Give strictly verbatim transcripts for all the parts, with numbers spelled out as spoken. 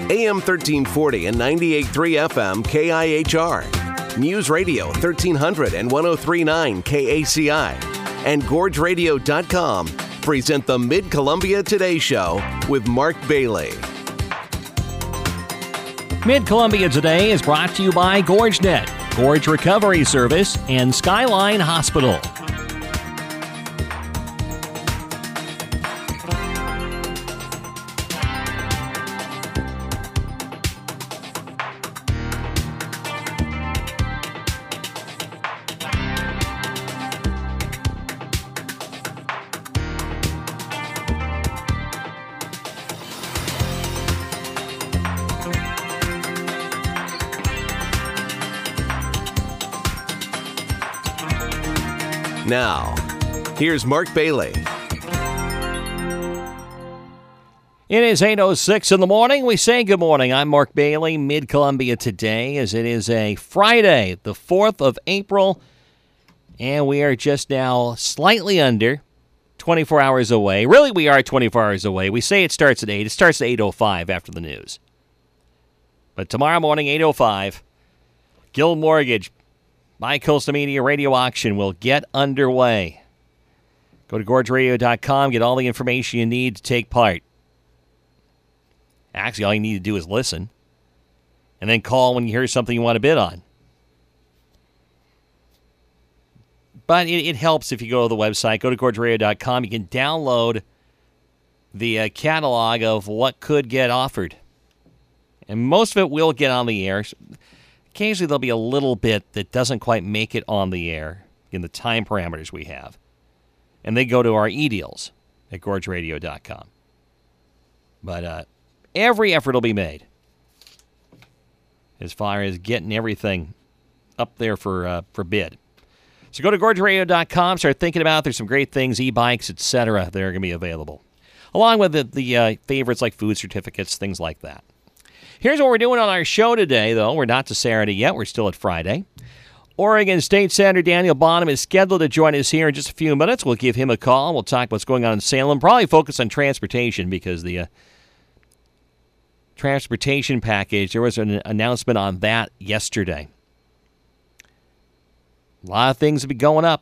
A M thirteen forty and ninety-eight point three F M K I H R. News Radio thirteen hundred and one oh three point nine K A C I. And Gorge Radio dot com present the Mid-Columbia Today Show with Mark Bailey. Mid-Columbia Today is brought to you by GorgeNet, Gorge Recovery Service, and Skyline Hospital. Now, here's Mark Bailey. It is eight oh six in the morning. We say good morning. I'm Mark Bailey, Mid-Columbia Today, as it is a Friday, the fourth of April, and we are just now slightly under twenty-four hours away. Really, we are twenty-four hours away. We say it starts at eight. It starts at eight oh five after the news. But tomorrow morning, eight oh five, Guild Mortgage My Coastal Media Radio Auction will get underway. Go to Gorge Radio dot com, get all the information you need to take part. Actually, all you need to do is listen, and then call when you hear something you want to bid on. But it, it helps if you go to the website, go to Gorge Radio dot com. You can download the uh, catalog of what could get offered. And most of it will get on the air. Occasionally, there'll be a little bit that doesn't quite make it on the air in the time parameters we have. And they go to our e-deals at Gorge Radio dot com. But uh, every effort will be made as far as getting everything up there for uh, for bid. So go to Gorge Radio dot com, start thinking about it. There's some great things, e-bikes, et cetera, that are going to be available. Along with the, the uh, favorites like food certificates, things like that. Here's what we're doing on our show today, though. We're not to Saturday yet. We're still at Friday. Oregon State Senator Daniel Bonham is scheduled to join us here in just a few minutes. We'll give him a call. We'll talk what's going on in Salem. Probably focus on transportation because the uh, transportation package, there was an announcement on that yesterday. A lot of things will be going up.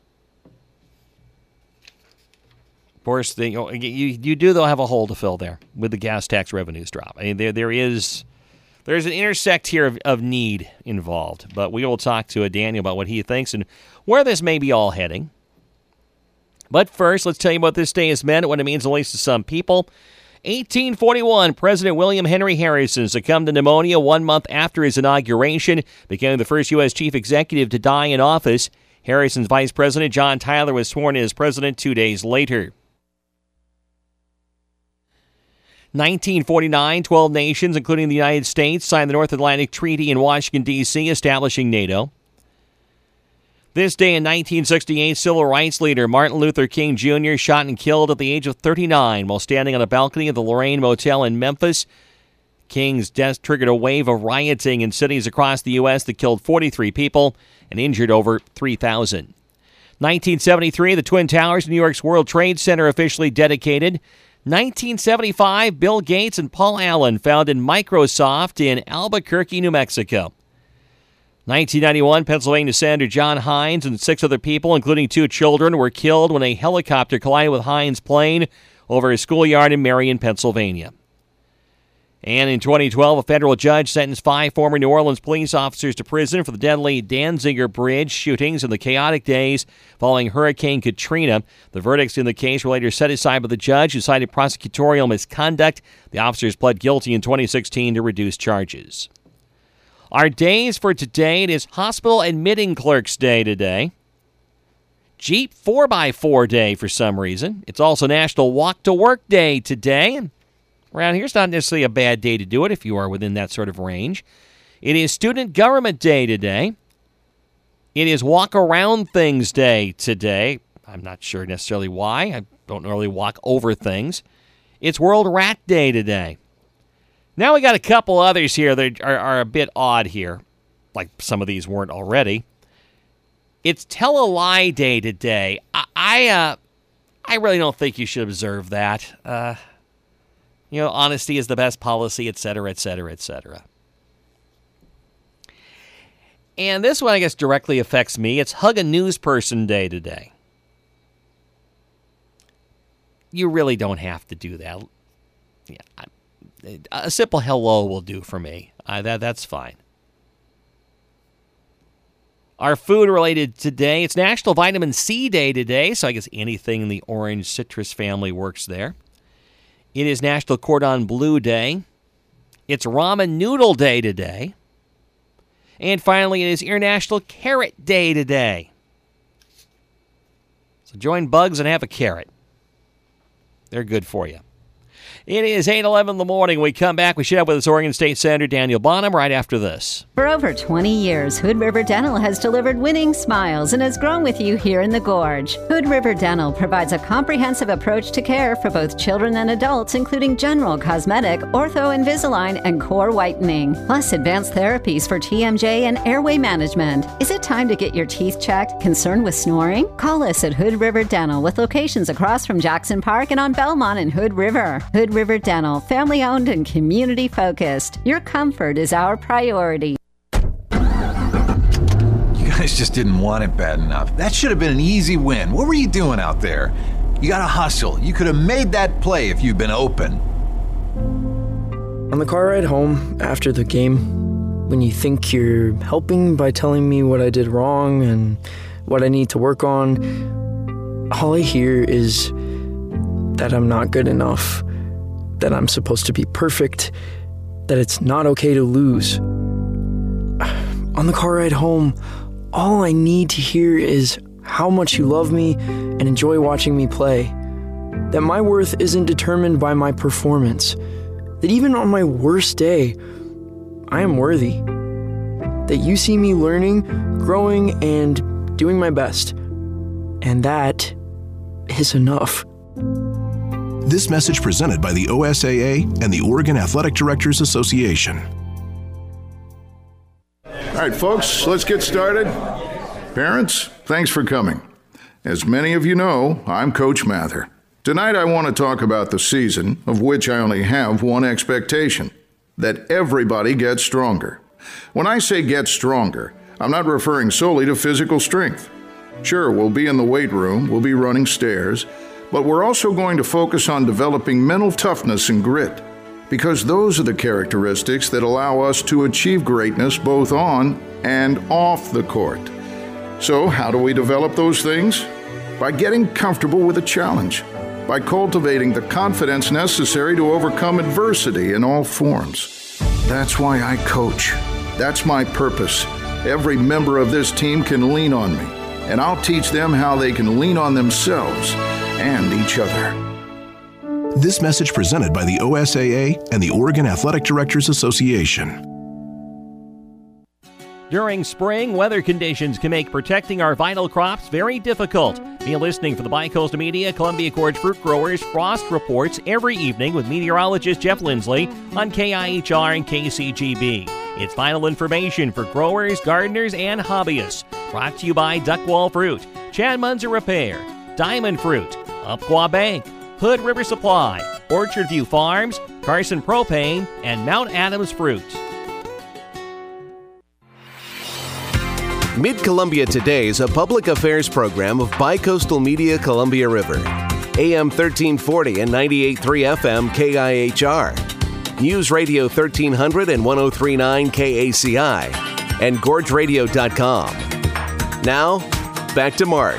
Of course, the, you, you you do, though, have a hole to fill there with the gas tax revenues drop. I mean, there there is... There's an intersect here of, of need involved, but we will talk to Daniel about what he thinks and where this may be all heading. But first, let's tell you what this day has meant, what it means at least to some people. eighteen forty-one, President William Henry Harrison succumbed to pneumonia one month after his inauguration, becoming the first U S chief executive to die in office. Harrison's vice president, John Tyler, was sworn in as president two days later. nineteen forty-nine, twelve nations, including the United States, signed the North Atlantic Treaty in Washington, D C, establishing NATO. This day in nineteen sixty-eight, civil rights leader Martin Luther King Junior shot and killed at the age of thirty-nine while standing on a balcony of the Lorraine Motel in Memphis. King's death triggered a wave of rioting in cities across the U S that killed forty-three people and injured over three thousand. nineteen seventy-three, the Twin Towers of New York's World Trade Center officially dedicated. nineteen seventy-five, Bill Gates and Paul Allen founded Microsoft in Albuquerque, New Mexico. nineteen ninety-one, Pennsylvania Senator John Hines and six other people, including two children, were killed when a helicopter collided with Hines' plane over a schoolyard in Marion, Pennsylvania. And in twenty twelve, a federal judge sentenced five former New Orleans police officers to prison for the deadly Danziger Bridge shootings in the chaotic days following Hurricane Katrina. The verdicts in the case were later set aside by the judge, who cited prosecutorial misconduct. The officers pled guilty in twenty sixteen to reduce charges. Our days for today, it is Hospital Admitting Clerks Day today. Jeep four by four Day for some reason. It's also National Walk to Work Day today. Around here, it's not necessarily a bad day to do it if you are within that sort of range. It is Student Government Day today. It is Walk Around Things Day today. I'm not sure necessarily why. I don't really walk over things. It's World Rat Day today. Now we got a couple others here that are, are a bit odd here, like some of these weren't already. It's Tell a Lie Day today. I I, uh, I really don't think you should observe that. Uh... You know, honesty is the best policy, et cetera, et cetera, et cetera. And this one, I guess, directly affects me. It's Hug a News Person Day today. You really don't have to do that. Yeah, a simple hello will do for me. Uh, that that's fine. Our food related today, it's National Vitamin C Day today, so I guess anything in the orange citrus family works there. It is National Cordon Bleu Day. It's Ramen Noodle Day today. And finally, it is International Carrot Day today. So join Bugs and have a carrot. They're good for you. It is eight eleven in the morning. We come back. We should have with us Oregon State Senator Daniel Bonham right after this. For over twenty years, Hood River Dental has delivered winning smiles and has grown with you here in the Gorge. Hood River Dental provides a comprehensive approach to care for both children and adults, including general, cosmetic, ortho, Invisalign, and core whitening, plus advanced therapies for T M J and airway management. Is it time to get your teeth checked? Concerned with snoring? Call us at Hood River Dental with locations across from Jackson Park and on Belmont and Hood River. Hood River Dental, family-owned and community-focused. Your comfort is our priority. You guys just didn't want it bad enough. That should have been an easy win. What were you doing out there? You gotta hustle. You could have made that play if you'd been open. On the car ride home after the game, when you think you're helping by telling me what I did wrong and what I need to work on, all I hear is that I'm not good enough, that I'm supposed to be perfect, that it's not okay to lose. On the car ride home, all I need to hear is how much you love me and enjoy watching me play, that my worth isn't determined by my performance, that even on my worst day, I am worthy, that you see me learning, growing, and doing my best, and that is enough. This message presented by the O S A A and the Oregon Athletic Directors Association. All right, folks, let's get started. Parents, thanks for coming. As many of you know, I'm Coach Mather. Tonight I want to talk about the season, of which I only have one expectation, that everybody gets stronger. When I say get stronger, I'm not referring solely to physical strength. Sure, we'll be in the weight room, we'll be running stairs, but we're also going to focus on developing mental toughness and grit, because those are the characteristics that allow us to achieve greatness both on and off the court. So how do we develop those things? By getting comfortable with a challenge, by cultivating the confidence necessary to overcome adversity in all forms. That's why I coach. That's my purpose. Every member of this team can lean on me, and I'll teach them how they can lean on themselves and each other. This message presented by the O S A A and the Oregon Athletic Directors Association. During spring, weather conditions can make protecting our vital crops very difficult. Be listening for the Bi-Coastal Media Columbia Gorge Fruit Growers Frost Reports every evening with meteorologist Jeff Lindsley on K I H R and K C G B. It's vital information for growers, gardeners, and hobbyists. Brought to you by Duckwall Fruit, Chad Munzer Repair, Diamond Fruit, Umpqua Bank, Hood River Supply, Orchard View Farms, Carson Propane, and Mount Adams Fruit. Mid-Columbia Today is a public affairs program of Bi-Coastal Media Columbia River. A M thirteen forty and ninety-eight point three F M K I H R. News Radio thirteen hundred and one oh three point nine K A C I. And gorge radio dot com. Now, back to Mark.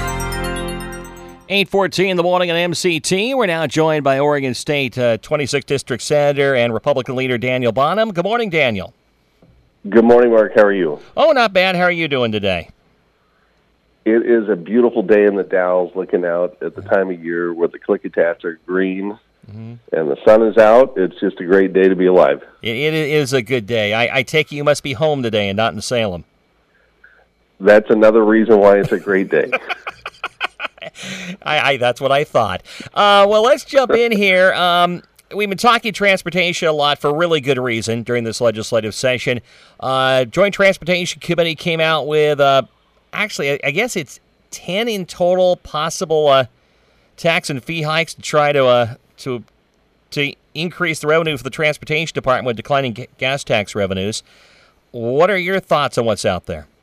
eight fourteen in the morning on M C T. We're now joined by Oregon State uh, twenty-sixth District Senator and Republican leader Daniel Bonham. Good morning, Daniel. Good morning, Mark. How are you? Oh, not bad. How are you doing today? It is a beautiful day in the Dalles, looking out at the time of year where the Klickitats are green mm-hmm. and the sun is out. It's just a great day to be alive. It, it is a good day. I, I take it you must be home today and not in Salem. That's another reason why it's a great day. I, I that's what I thought. Uh, well, let's jump in here. Um, we've been talking transportation a lot for really good reason during this legislative session. Uh, Joint Transportation Committee came out with, uh, actually, I, I guess it's ten in total possible uh, tax and fee hikes to try to uh, to to increase the revenue for the transportation department with declining g- gas tax revenues. What are your thoughts on what's out there?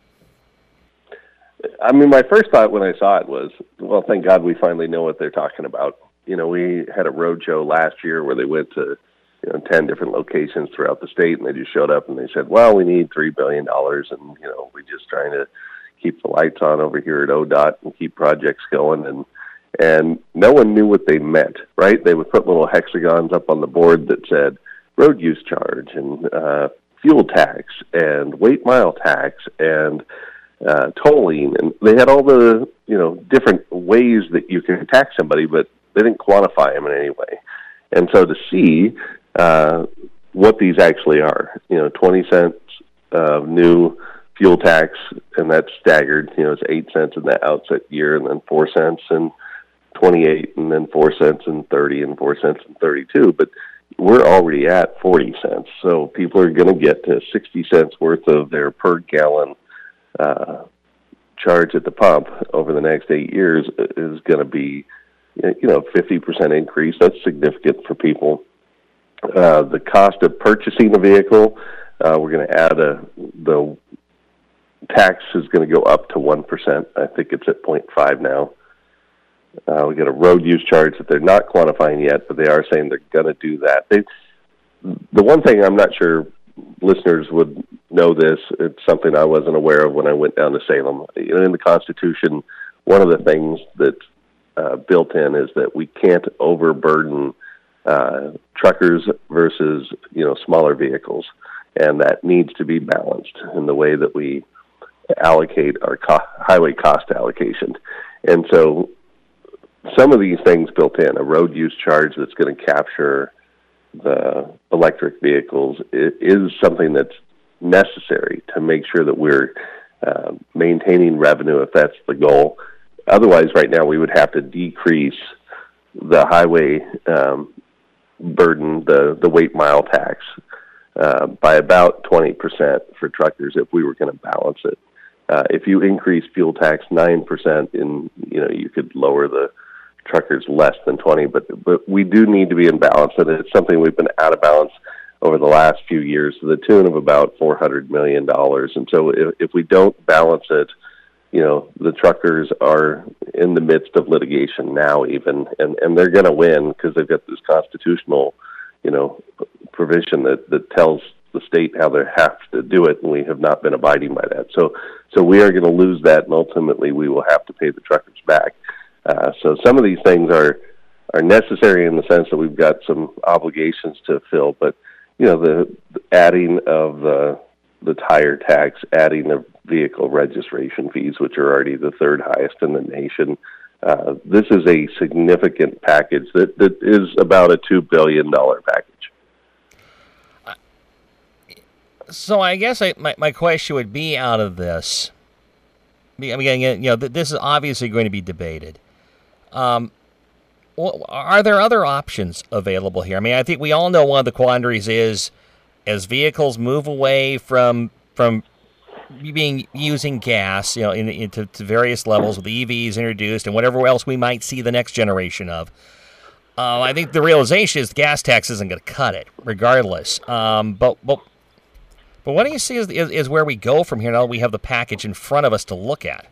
I mean, my first thought when I saw it was, well, thank God we finally know what they're talking about. You know, we had a road show last year where they went to, you know, ten different locations throughout the state, and they just showed up and they said, well, we need three billion dollars, and, you know, we're just trying to keep the lights on over here at O D O T and keep projects going. And and no one knew what they meant, right? They would put little hexagons up on the board that said road use charge and uh, fuel tax and weight mile tax and uh, tolling. And they had all the, you know, different ways that you can tax somebody, but they didn't quantify them in any way. And so to see uh, what these actually are, you know, twenty cents of new fuel tax, and that's staggered, you know, it's eight cents in the outset year, and then four cents in twenty-eight, and then four cents in thirty, and four cents in thirty-two. But we're already at forty cents. So people are going to get to sixty cents worth of their per gallon uh, charge at the pump over the next eight years is going to be, you know, fifty percent increase. That's significant for people. Uh, the cost of purchasing a vehicle, uh, we're going to add a, the tax is going to go up to one percent. I think it's at zero point five now. Uh, we got a road use charge that they're not quantifying yet, but they are saying they're going to do that. They, the one thing I'm not sure listeners would know this, it's something I wasn't aware of when I went down to Salem. You know, in the Constitution, one of the things that's uh, built in is that we can't overburden uh, truckers versus, you know, smaller vehicles, and that needs to be balanced in the way that we allocate our co- highway cost allocation. And so some of these things built in, a road use charge that's going to capture the electric vehicles, is something that's necessary to make sure that we're uh, maintaining revenue if that's the goal. Otherwise, right now, we would have to decrease the highway um, burden, the, the weight mile tax, uh, by about twenty percent for truckers if we were going to balance it. Uh, if you increase fuel tax nine percent, in, you know, you could lower the truckers less than twenty, but but we do need to be in balance, and it's something we've been out of balance over the last few years to the tune of about four hundred million dollars. And so if, if we don't balance it, you know, the truckers are in the midst of litigation now even, and, and they're going to win because they've got this constitutional, you know, provision that, that tells the state how they have to do it, and we have not been abiding by that. So so we are going to lose that, and ultimately we will have to pay the truckers back. Uh, so some of these things are are necessary in the sense that we've got some obligations to fill, but, you know, the, the adding of the, the tire tax, adding the vehicle registration fees, which are already the third highest in the nation, uh, this is a significant package that, that is about a two billion dollars package. So I guess I, my, my question would be out of this, I mean, you know, this is obviously going to be debated. Um, well, are there other options available here? I mean, I think we all know one of the quandaries is as vehicles move away from from being using gas, you know, in, into to various levels with E Vs introduced and whatever else we might see the next generation of. Uh, I think the realization is the gas tax isn't going to cut it, regardless. Um, but but. But what do you see is, is, is where we go from here now that we have the package in front of us to look at?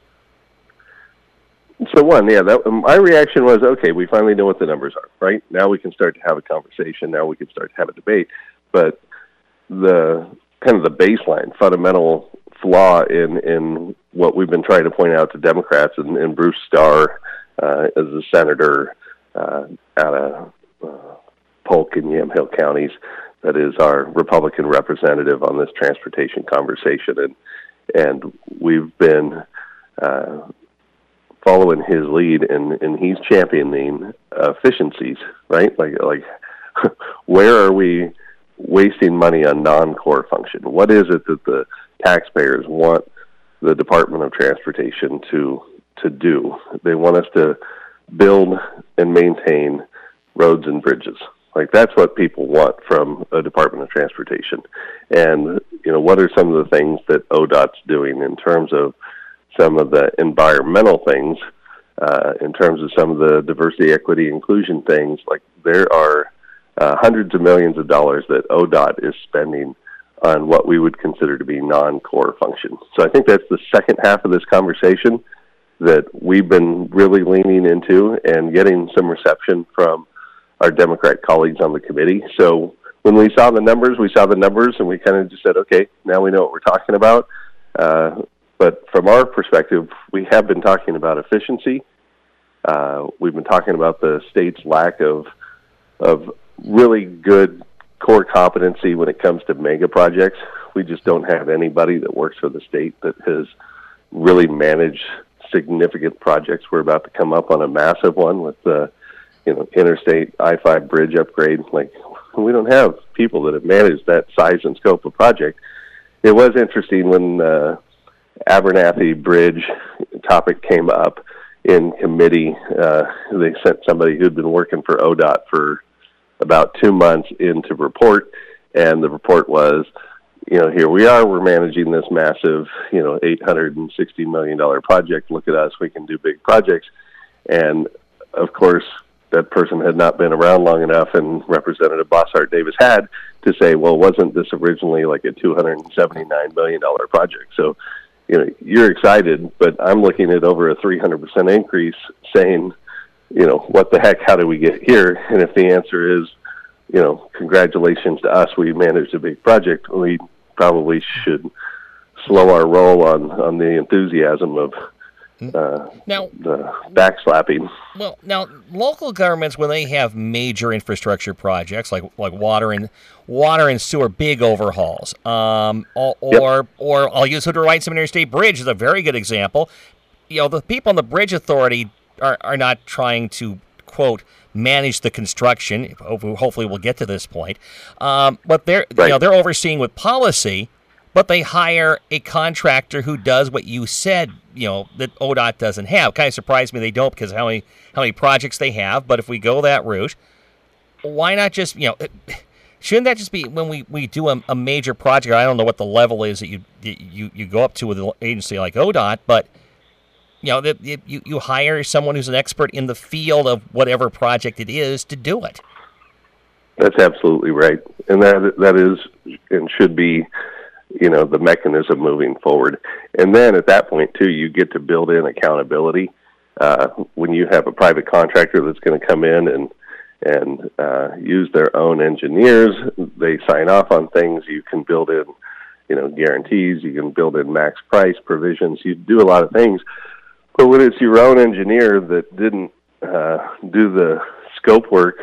So one, yeah, that, my reaction was, okay, we finally know what the numbers are, right? Now we can start to have a conversation. Now we can start to have a debate. But the kind of the baseline, fundamental flaw in, in what we've been trying to point out to Democrats, and, and Bruce Starr uh, as a senator uh, out of uh, Polk and Yamhill counties, that is our Republican representative on this transportation conversation, and and we've been uh, following his lead, and, and he's championing efficiencies, right? Like like where are we wasting money on non-core function? What is it that the taxpayers want the Department of Transportation to to do? They want us to build and maintain roads and bridges. Like, that's what people want from a Department of Transportation. And, you know, what are some of the things that O D O T's doing in terms of some of the environmental things, uh, in terms of some of the diversity, equity, inclusion things? Like, there are uh, hundreds of millions of dollars that O D O T is spending on what we would consider to be non-core functions. So I think that's the second half of this conversation that we've been really leaning into and getting some reception from our Democrat colleagues on the committee. So when we saw the numbers, we saw the numbers, and we kind of just said, okay, now we know what we're talking about. Uh, but from our perspective, we have been talking about efficiency. Uh, we've been talking about the state's lack of of really good core competency when it comes to mega projects. We just don't have anybody that works for the state that has really managed significant projects. We're about to come up on a massive one with the, you know, interstate I five bridge upgrade. Like, we don't have people that have managed that size and scope of project. It was interesting when uh, Abernathy Bridge topic came up in committee. Uh, they sent somebody who'd been working for O D O T for about two months in to report, and the report was, you know, here we are, we're managing this massive, you know, eight hundred sixty million dollars project. Look at us, we can do big projects. And, of course, that person had not been around long enough, and Representative Bossart Davis had, to say, well, wasn't this originally like a two hundred seventy-nine million dollars project? So, you know, you're excited, but I'm looking at over a three hundred percent increase saying, you know, what the heck, how did we get here? And if the answer is, you know, congratulations to us, we managed a big project, we probably should slow our roll on, on the enthusiasm of uh, now, the backslapping. Well, now, local governments, when they have major infrastructure projects like like water and water and sewer, big overhauls, um, or, yep. or I'll use Hood River Seminary State Bridge as a very good example. You know, the people on the Bridge Authority are, are not trying to, quote, manage the construction. Hopefully we'll get to this point. Um, but they're right. you know, they're overseeing with policy, but they hire a contractor who does what you said, you know, that O D O T doesn't have. Kind of surprised me they don't, because of how many how many projects they have. But if we go that route, why not just, you know, shouldn't that just be when we, we do a, a major project? I don't know what the level is that you you you go up to with an agency like O D O T, but you know, that you, you hire someone who's an expert in the field of whatever project it is to do it. That's absolutely right. And that that is and should be, you know, the mechanism moving forward. And then at that point, too, you get to build in accountability. Uh, when you have a private contractor that's going to come in and, and uh, use their own engineers, they sign off on things, you can build in, you know, guarantees, you can build in max price provisions, you do a lot of things. But when it's your own engineer that didn't uh, do the scope work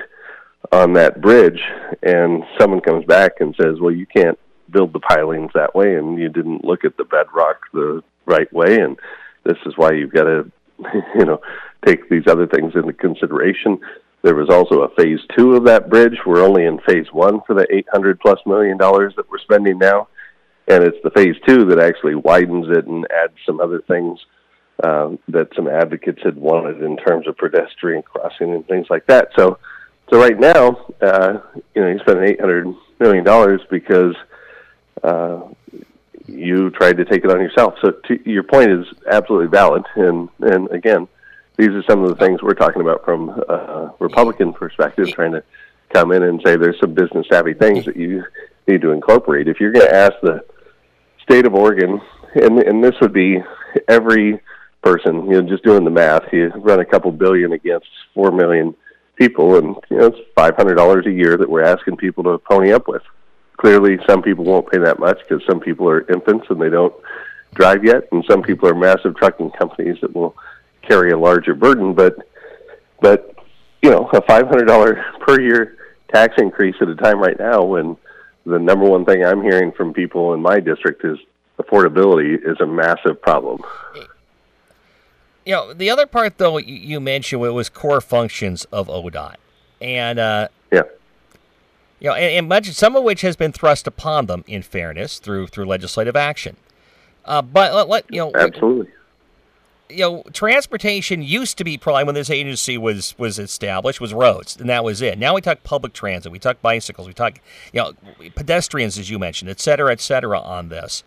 on that bridge, and someone comes back and says, well, you can't build the pilings that way, and you didn't look at the bedrock the right way, and this is why you've got to, you know, take these other things into consideration. There was also a phase two of that bridge. We're only in phase one for the eight hundred plus million dollars that we're spending now, and it's the phase two that actually widens it and adds some other things Um, that some advocates had wanted in terms of pedestrian crossing and things like that. So, so right now, uh, you know, you spend eight hundred million dollars because uh, you tried to take it on yourself. So, to, your point is absolutely valid. And and again, these are some of the things we're talking about from a Republican perspective, trying to come in and say there's some business savvy things that you need to incorporate. If you're going to ask the state of Oregon, and and this would be every person, you know, just doing the math, you run a couple billion against four million people, and, you know, it's five hundred dollars a year that we're asking people to pony up with. Clearly, some people won't pay that much because some people are infants and they don't drive yet, and some people are massive trucking companies that will carry a larger burden. But, but you know, a five hundred dollars per year tax increase at a time right now when the number one thing I'm hearing from people in my district is affordability is a massive problem. You know, the other part, though, you mentioned was core functions of O D O T. And, uh, yeah. You know, and, and much, some of which has been thrust upon them, in fairness, through through legislative action. Uh, but, let, let, you know... Absolutely. You know, transportation used to be, probably when this agency was, was established, was roads, and that was it. Now we talk public transit, we talk bicycles, we talk, you know, pedestrians, as you mentioned, et cetera, et cetera, on this.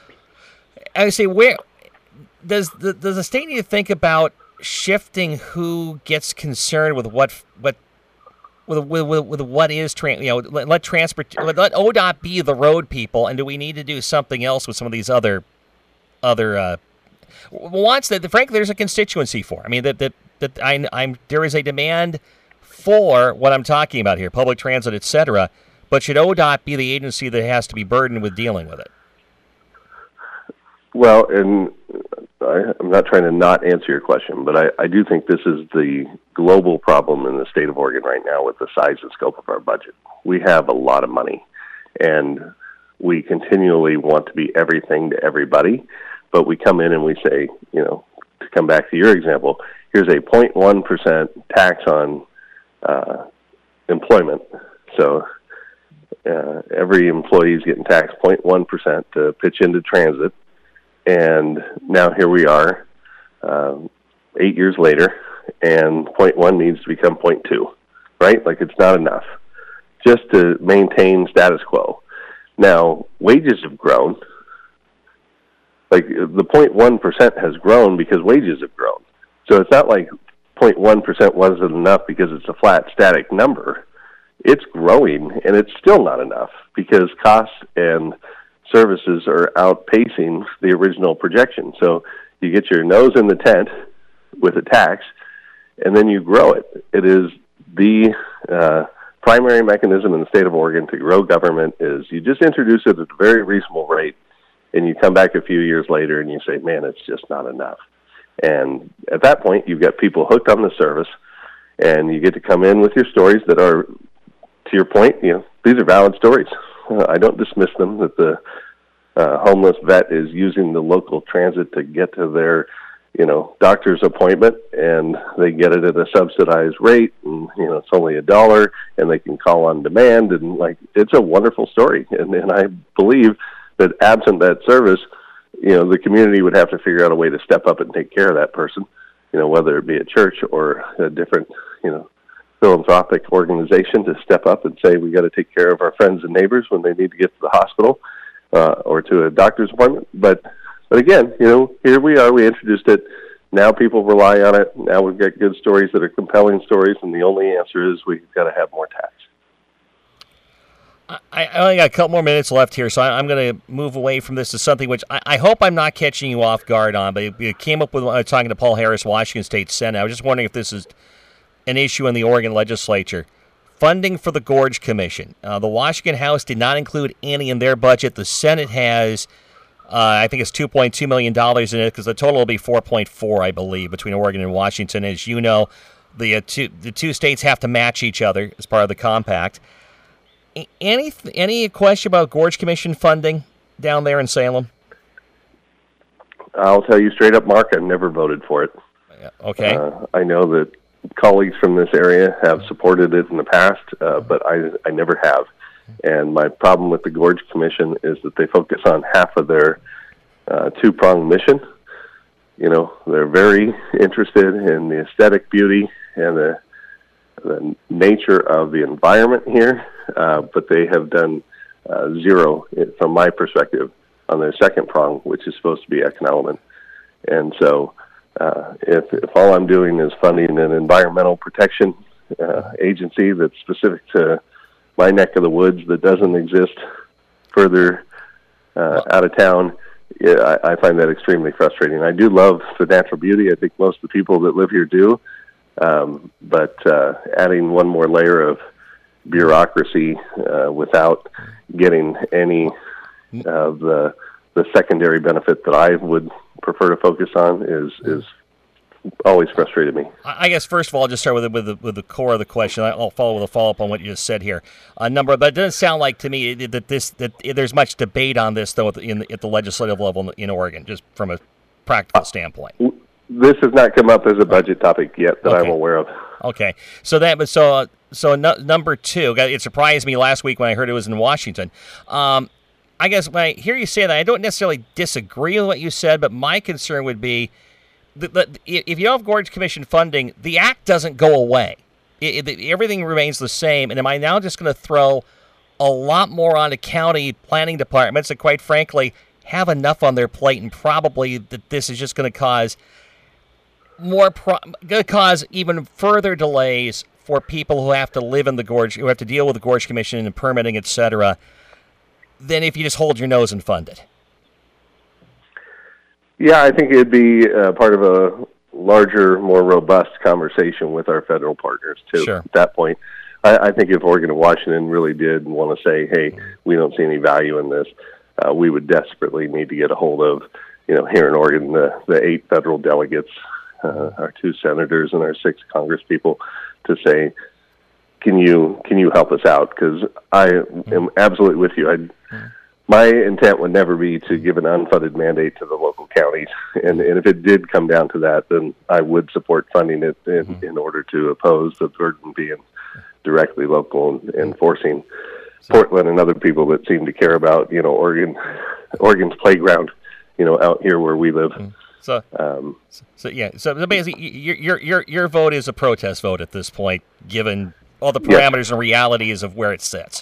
I say, where... Does the does the state need to think about shifting who gets concerned with what what with with, with, with what is trans, you know, let, let transport let O D O T be the road people, and do we need to do something else with some of these other other uh, wants that frankly there's a constituency for? I mean that that that I, I'm there is a demand for what I'm talking about here, public transit, et cetera. But should O D O T be the agency that has to be burdened with dealing with it? Well, and I, I'm not trying to not answer your question, but I, I do think this is the global problem in the state of Oregon right now with the size and scope of our budget. We have a lot of money, and we continually want to be everything to everybody, but we come in and we say, you know, to come back to your example, here's a zero point one percent tax on uh, employment. So uh, every employee is getting taxed zero point one percent to pitch into transit. And now here we are, um, eight years later, and zero point one needs to become zero point two, right? Like it's not enough just to maintain status quo. Now, wages have grown. Like the zero point one percent has grown because wages have grown. So it's not like zero point one percent wasn't enough because it's a flat, static number. It's growing, and it's still not enough because costs and services are outpacing the original projection. So you get your nose in the tent with a tax, and then you grow it. It is the uh, primary mechanism in the state of Oregon to grow government is you just introduce it at a very reasonable rate, and you come back a few years later and you say, man, it's just not enough. And at that point, you've got people hooked on the service, and you get to come in with your stories that are, to your point, you know, these are valid stories. Uh, I don't dismiss them, that the uh, homeless vet is using the local transit to get to their, you know, doctor's appointment, and they get it at a subsidized rate, and, you know, it's only a dollar, and they can call on demand, and, like, it's a wonderful story. And, and I believe that absent that service, you know, the community would have to figure out a way to step up and take care of that person, you know, whether it be a church or a different, you know, philanthropic organization to step up and say, we got to take care of our friends and neighbors when they need to get to the hospital uh, or to a doctor's appointment. But, but again, you know, here we are, we introduced it. Now people rely on it. Now we've got good stories that are compelling stories, and the only answer is we've got to have more tax. I, I only got a couple more minutes left here, so I, I'm going to move away from this to something which I, I hope I'm not catching you off guard on, but it, it came up with uh, talking to Paul Harris, Washington State Senate. I was just wondering if this is an issue in the Oregon legislature. Funding for the Gorge Commission. Uh, the Washington House did not include any in their budget. The Senate has, uh, I think it's two point two million dollars in it, because the total will be four point four, I believe, between Oregon and Washington. As you know, the uh, two the two states have to match each other as part of the compact. Any any question about Gorge Commission funding down there in Salem? I'll tell you straight up, Mark, I've never voted for it. Okay. Uh, I know that colleagues from this area have supported it in the past, uh, but I, I never have. And my problem with the Gorge Commission is that they focus on half of their uh, two-pronged mission. You know, they're very interested in the aesthetic beauty and the, the nature of the environment here, uh, but they have done uh, zero, from my perspective, on their second prong, which is supposed to be economic. And so Uh, if, if all I'm doing is funding an environmental protection uh, agency that's specific to my neck of the woods that doesn't exist further uh, out of town, yeah, I, I find that extremely frustrating. I do love the natural beauty. I think most of the people that live here do. Um, but uh, adding one more layer of bureaucracy uh, without getting any of the the secondary benefit that I would prefer to focus on is is always frustrated me. I guess first of all, I'll just start with the, with the, with the core of the question. I'll follow with a follow up on what you just said here. A number, but it doesn't sound like to me that this that there's much debate on this though at the, in the, at the legislative level in Oregon, just from a practical standpoint. This has not come up as a budget topic yet that okay. I'm aware of. Okay, so that was so so no, number two. It surprised me last week when I heard it was in Washington. Um, I guess when I hear you say that, I don't necessarily disagree with what you said, but my concern would be that, that if you don't have Gorge Commission funding, the act doesn't go away. It, it, everything remains the same. And am I now just going to throw a lot more on the county planning departments that, quite frankly, have enough on their plate, and probably that this is just going to cause more, pro- going to cause even further delays for people who have to live in the gorge, who have to deal with the Gorge Commission and permitting, et cetera, than if you just hold your nose and fund it? Yeah, I think it'd be uh, part of a larger, more robust conversation with our federal partners, too. Sure. At that point, I, I think if Oregon and Washington really did want to say, hey, we don't see any value in this, uh, we would desperately need to get a hold of, you know, here in Oregon, the, the eight federal delegates, uh, our two senators and our six congresspeople, to say, can you can you help us out? Because I am absolutely with you. I'd, my intent would never be to give an unfunded mandate to the local counties. And, and if it did come down to that, then I would support funding it in, mm-hmm. in order to oppose the burden being directly local and, and forcing so, Portland and other people that seem to care about, you know, Oregon, Oregon's playground, you know, out here where we live. Mm-hmm. So, um, so yeah. So basically, your your your your vote is a protest vote at this point, given all the parameters yes. and realities of where it sits.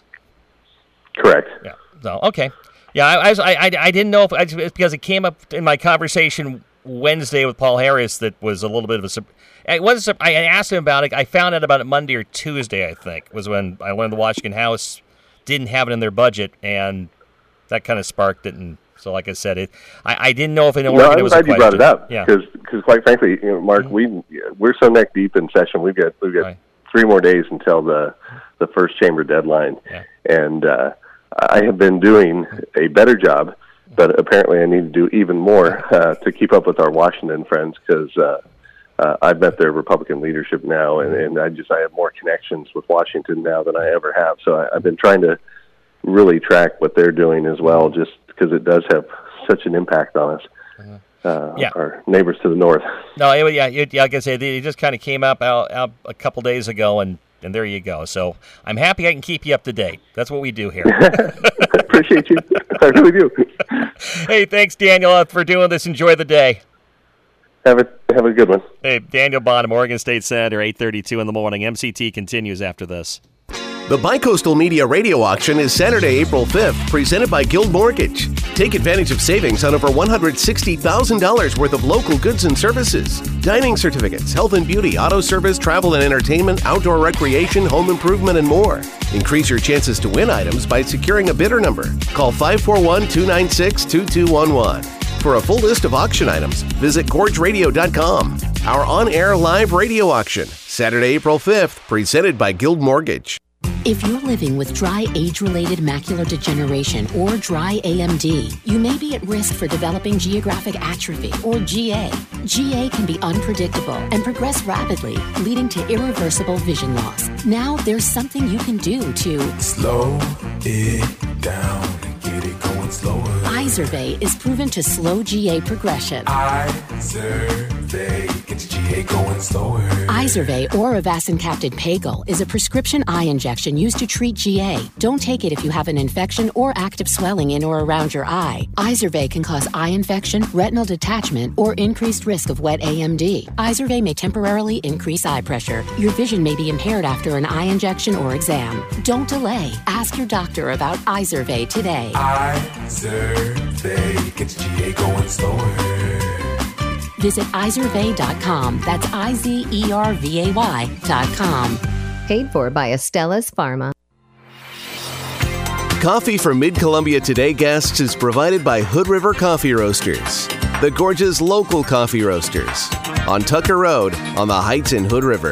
Correct. Yeah. So okay. Yeah, I I I, I didn't know if I, because it came up in my conversation Wednesday with Paul Harris that was a little bit of a. It was. I asked him about it. I found out about it Monday or Tuesday. I think was when I learned the Washington House didn't have it in their budget, and that kind of sparked it. And so, like I said, it. I, I didn't know if in Oregon no, it was a question. I'm glad you brought it up. Yeah. Because, quite frankly, you know, Mark, mm-hmm. we we're so neck deep in session. We've got we've got right. three more days until the the first chamber deadline, yeah. and uh, I have been doing a better job, but apparently I need to do even more uh, to keep up with our Washington friends because. Uh, Uh, I've met their Republican leadership now, and, and I just I have more connections with Washington now than I ever have. So I, I've been trying to really track what they're doing as well, just because it does have such an impact on us, uh, yeah. our neighbors to the north. No, it, yeah, it, like I said, it just kind of came up out, out a couple days ago, and, and there you go. So I'm happy I can keep you up to date. That's what we do here. Appreciate you. I really do. Hey, thanks, Daniel, for doing this. Enjoy the day. Have a, have a good one. Hey, Daniel Bonham, Oregon State Senator, eight thirty-two in the morning. M C T continues after this. The Bicoastal Media Radio Auction is Saturday, April fifth, presented by Guild Mortgage. Take advantage of savings on over one hundred sixty thousand dollars worth of local goods and services. Dining certificates, health and beauty, auto service, travel and entertainment, outdoor recreation, home improvement, and more. Increase your chances to win items by securing a bidder number. Call five four one, two nine six, two two one one. For a full list of auction items, visit gorge radio dot com. Our on-air live radio auction, Saturday, April fifth, presented by Guild Mortgage. If you're living with dry age-related macular degeneration or dry A M D, you may be at risk for developing geographic atrophy or G A. G A can be unpredictable and progress rapidly, leading to irreversible vision loss. Now there's something you can do to slow it down and get it going slower. Izervay is proven to slow G A progression. Izervay gets G A going slower. Izervay or avacincaptad pegol is a prescription eye injection used to treat G A. Don't take it if you have an infection or active swelling in or around your eye. Izervay can cause eye infection, retinal detachment, or increased risk of wet A M D. Izervay may temporarily increase eye pressure. Your vision may be impaired after an eye injection or exam. Don't delay. Ask your doctor about Izervay today. Izervay gets G A going slower. Visit izervay dot com. That's I Z E R V A Y dot com. Paid for by Astellas Pharma. Coffee for Mid-Columbia Today guests is provided by Hood River Coffee Roasters, the Gorge's local coffee roasters, on Tucker Road on the Heights in Hood River.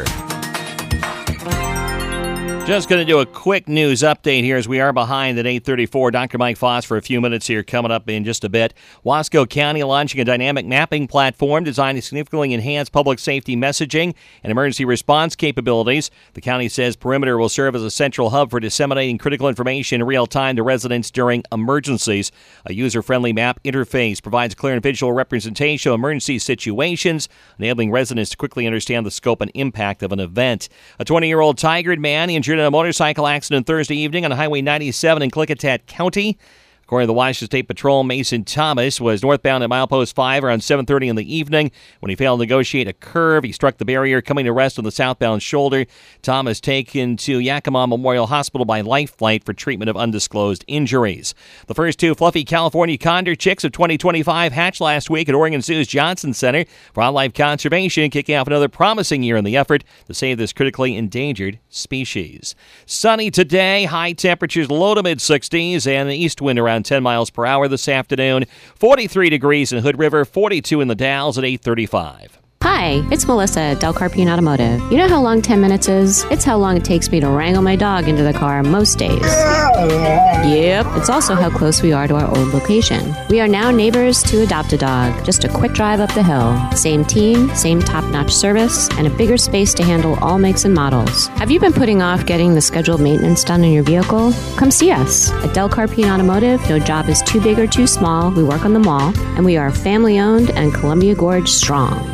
Just going to do a quick news update here as we are behind at eight thirty-four. Doctor Mike Foss for a few minutes here coming up in just a bit. Wasco County launching a dynamic mapping platform designed to significantly enhance public safety messaging and emergency response capabilities. The county says Perimeter will serve as a central hub for disseminating critical information in real time to residents during emergencies. A user-friendly map interface provides clear and visual representation of emergency situations, enabling residents to quickly understand the scope and impact of an event. A twenty-year-old Tigard man injured in a motorcycle accident Thursday evening on Highway ninety-seven in Klickitat County. According to the Washington State Patrol, Mason Thomas was northbound at milepost five around seven thirty in the evening. When he failed to negotiate a curve, he struck the barrier, coming to rest on the southbound shoulder. Thomas taken to Yakima Memorial Hospital by life flight for treatment of undisclosed injuries. The first two fluffy California condor chicks of twenty twenty-five hatched last week at Oregon Zoo's Johnson Center for Wildlife Conservation, kicking off another promising year in the effort to save this critically endangered species. Sunny today, high temperatures low to mid sixties, and an east wind around ten miles per hour this afternoon. forty-three degrees in Hood River, forty-two in the Dalles at eight thirty-five. Hi, it's Melissa at Del Carpine Automotive. You know how long ten minutes is? It's how long it takes me to wrangle my dog into the car most days. Yep, it's also how close we are to our old location. We are now neighbors to Adopt a Dog, just a quick drive up the hill. Same team, same top-notch service, and a bigger space to handle all makes and models. Have you been putting off getting the scheduled maintenance done on your vehicle? Come see us. At Del Carpine Automotive, no job is too big or too small. We work on them all, and we are family-owned and Columbia Gorge strong.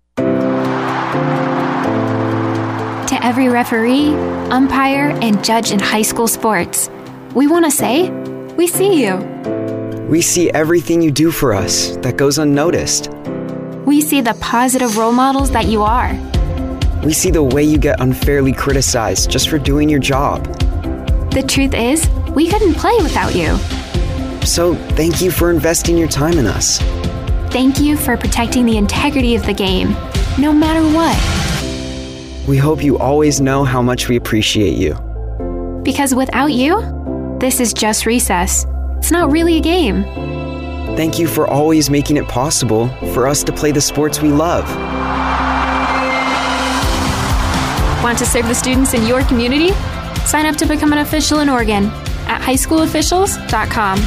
To every referee, umpire, and judge in high school sports, we want to say, we see you. We see everything you do for us that goes unnoticed. We see the positive role models that you are. We see the way you get unfairly criticized just for doing your job. The truth is, we couldn't play without you. So thank you for investing your time in us. Thank you for protecting the integrity of the game, no matter what. We hope you always know how much we appreciate you. Because without you, this is just recess. It's not really a game. Thank you for always making it possible for us to play the sports we love. Want to serve the students in your community? Sign up to become an official in Oregon at high school officials dot com.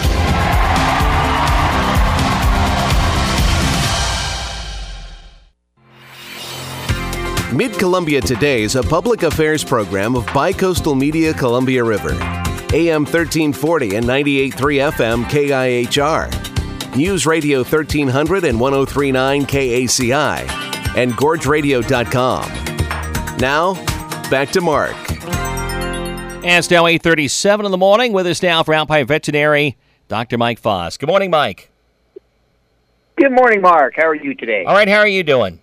Mid-Columbia Today is a public affairs program of Bicoastal Media Columbia River. A M thirteen forty and ninety-eight point three F M K I H R. News Radio thirteen hundred and one oh three point nine K A C I. And gorge radio dot com. Now, back to Mark. And it's now eight thirty-seven in the morning. With us now for Alpine Veterinary, Doctor Mike Foss. Good morning, Mike. Good morning, Mark. How are you today? All right, how are you doing?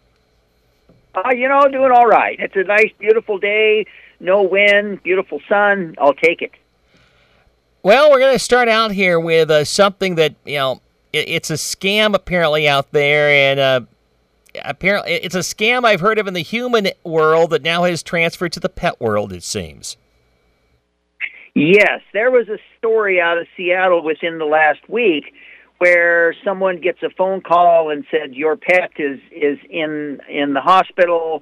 Uh, you know, doing all right. It's a nice, beautiful day, no wind, beautiful sun. I'll take it. Well, we're going to start out here with uh, something that, you know, it, it's a scam apparently out there, and uh, apparently it's a scam I've heard of in the human world that now has transferred to the pet world, it seems. Yes, there was a story out of Seattle within the last week where someone gets a phone call and said your pet is is in in the hospital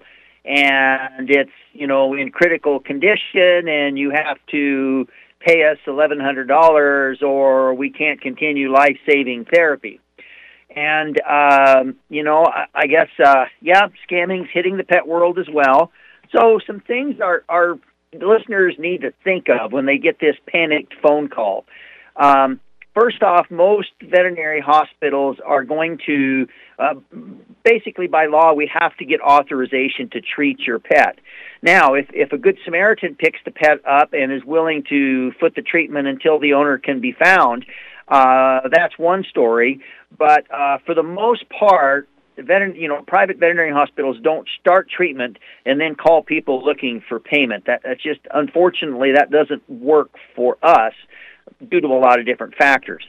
and it's, you know, in critical condition and you have to pay us eleven hundred dollars or we can't continue life-saving therapy. And, um, you know, I, I guess, uh, yeah, scamming's hitting the pet world as well. So some things our, our listeners need to think of when they get this panicked phone call. Um First off, most veterinary hospitals are going to, uh, basically by law, we have to get authorization to treat your pet. Now, if, if a Good Samaritan picks the pet up and is willing to foot the treatment until the owner can be found, uh, that's one story. But uh, for the most part, the veterin- you know, private veterinary hospitals don't start treatment and then call people looking for payment. That, that's just, unfortunately, that doesn't work for us, due to a lot of different factors.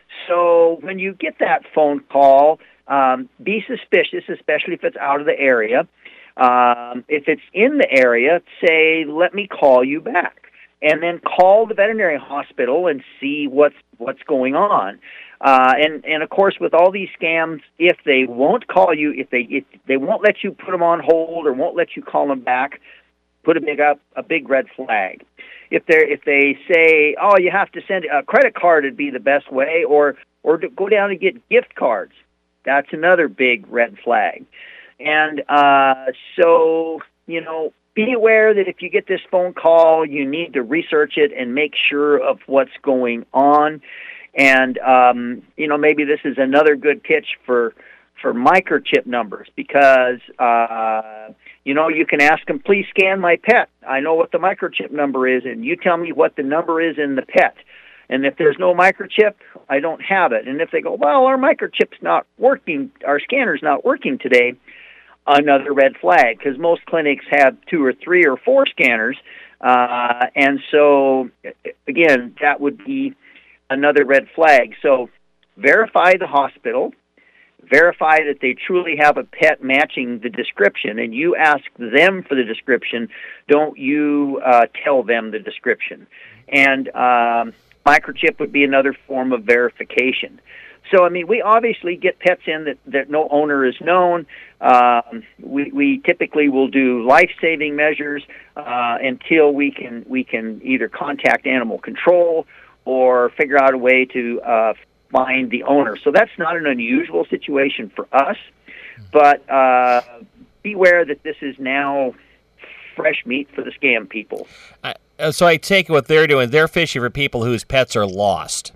So when you get that phone call, um, be suspicious, especially if it's out of the area. Um, if it's in the area, say, let me call you back. And then call the veterinary hospital and see what's what's going on. Uh, and, and, of course, with all these scams, if they won't call you, if they if they won't let you put them on hold or won't let you call them back, put a big up a big red flag. If they if they say, oh, you have to send a credit card, would be the best way, or or to go down and get gift cards, that's another big red flag. And uh, so, you know, be aware that if you get this phone call, you need to research it and make sure of what's going on. And um, you know, maybe this is another good pitch for for microchip numbers because. Uh, You know, you can ask them, please scan my pet. I know what the microchip number is, and you tell me what the number is in the pet. And if there's no microchip, I don't have it. And if they go, well, our microchip's not working, our scanner's not working today, another red flag, because most clinics have two or three or four scanners. Uh, and so, again, that would be another red flag. So verify the hospital, verify that they truly have a pet matching the description, and you ask them for the description. Don't you uh, tell them the description. And um, microchip would be another form of verification. So, I mean, we obviously get pets in that, that no owner is known. Um, we, we typically will do life-saving measures uh, until we can we can either contact animal control or figure out a way to uh, find the owner. So that's not an unusual situation for us, but uh, beware that this is now fresh meat for the scam people. Uh, so I take it what they're doing, they're fishing for people whose pets are lost.